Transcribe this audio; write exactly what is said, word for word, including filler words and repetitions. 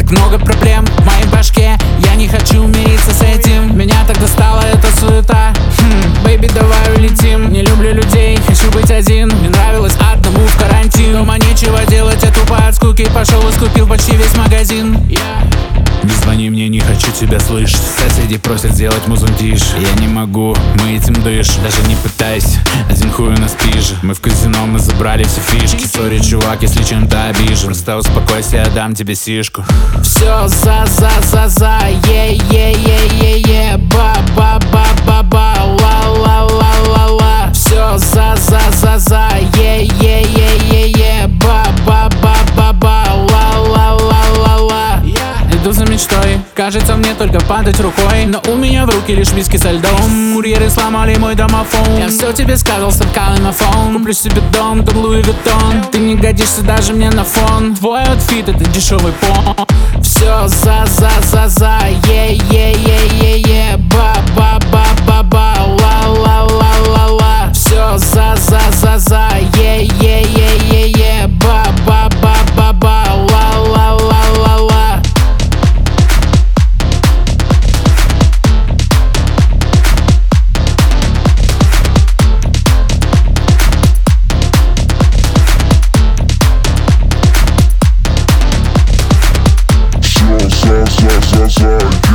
Много проблем в моей башке, я не хочу мириться с этим. Меня так достала эта суета. хм, Бэйби, давай улетим. Не люблю людей, хочу быть один. Мне нравилось одному в карантин. Дома нечего делать, я тупо от скуки пошел и скупил почти весь магазин. yeah. Не звони мне, не хочу тебя слышать. Соседи просят сделать музон тише. Я не могу, мы этим дышим. Даже не пытайся, один хуй у нас пиже. Мы в казино, мы забрали все фишки. Сори, чувак, если чем-то обижен. Просто успокойся, я дам тебе сишку. Все за за за за е е е е е ба ба ба ба ба ла ла ла ла ла. Все за за за за е е е е е ба ба ба ба ба ла ла ла ла ла. Иду за мечтой, кажется мне только падать рукой, но у меня в руки лишь виски со льдом. Курьеры сломали мой домофон. Я все тебе сказал, соткал на фон. Куплю себе дом, дом Луи Виттон. Ты не годишься даже мне на фон. Твой аутфит это дешевый пон. Все за за за за е е е е е ба ба ба ба ба ла ла ла ла ла. Все за за за за е е е е е ба ба ба ба ба ла ла ла ла ла. Все за за за за